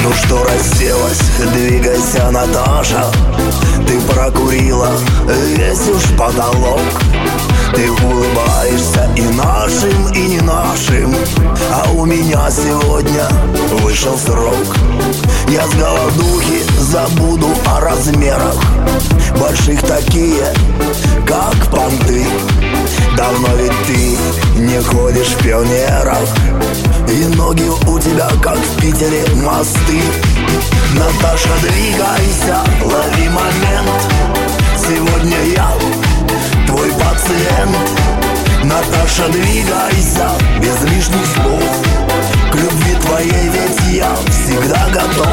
Ну что расселась, двигайся, Наташа. Ты прокурила весь уж потолок. Ты улыбаешься и нашим, и не нашим. А у меня сегодня вышел срок. Я с голодухи забуду о размерах больших такие, как понты. Давно ведь ты не ходишь в пионерах, и ноги у тебя, как в Питере, мосты. Наташа, двигайся, лови момент. Сегодня я твой пациент. Наташа, двигайся, без лишних слов. К любви твоей ведь я всегда готов.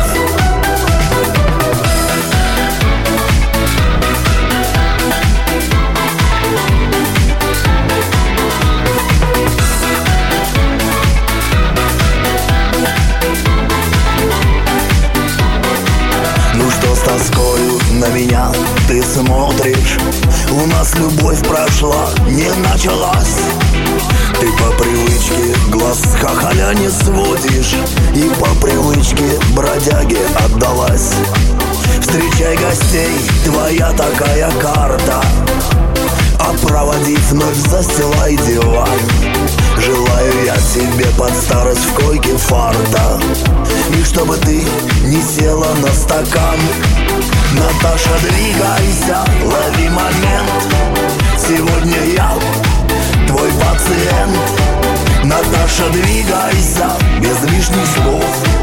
Ну что с тоскою на меня ты смотришь? У нас любовь прошла, не началась. Ты по привычке глаз с хахаля не сводишь, и по привычке бродяге отдалась. Встречай гостей, твоя такая карта, а проводив вновь застилай диван. Желаю я тебе под старость в койке фарта, и чтобы ты не села на стакан. Наташа, двигайся, лови момент. Сегодня я твой пациент. Наташа, двигайся, без лишних слов.